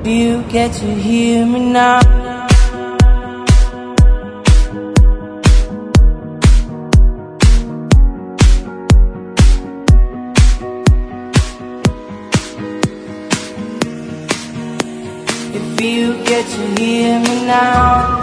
You get to hear me now. If you get to hear me now.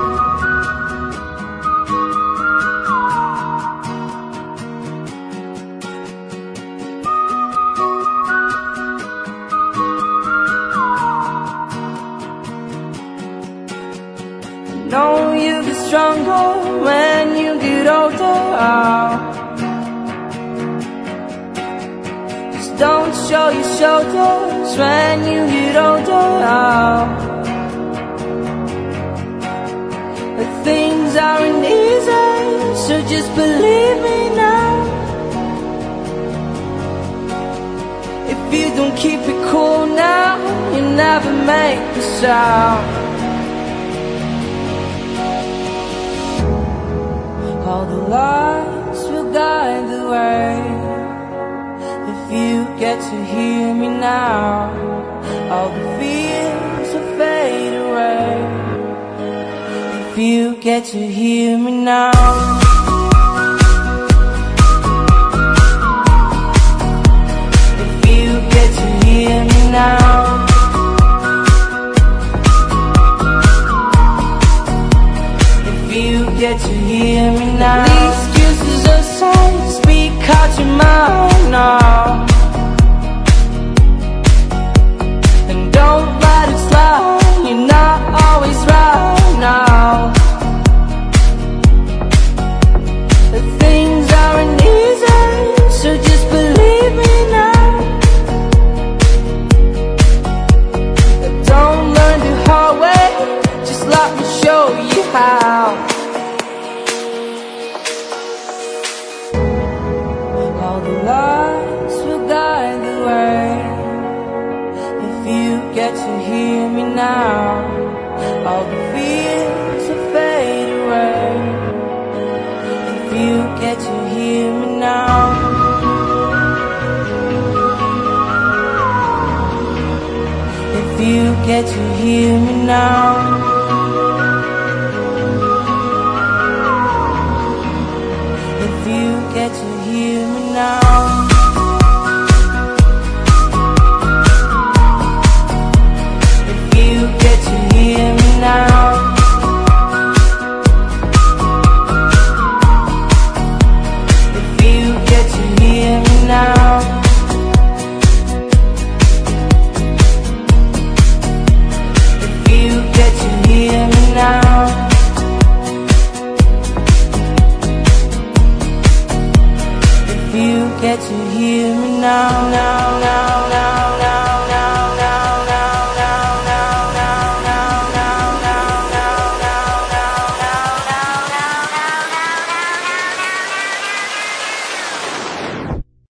Know you get stronger when you get older. Just don't show your shoulders when you get older. But things aren't easy, so just believe me now. If you don't keep it cool now, you never make a sound. All the lights will guide the way. If you get to hear me now, all the fears will fade away. If you get to hear me now. If you get to hear me now. You get to hear me now. The excuses aside, speak out your mind now. And don't let it slide, you're not always right now. But things aren't easy, so just believe me now. But don't learn the hard way, just let me show you how. All the lights will guide the way. If you get to hear me now, all the fears will fade away. If you get to hear me now. If you get to hear me now. If you get to hear me now. If you get to hear me now. If you get to hear me now. If you get to hear me now. You get to hear me now.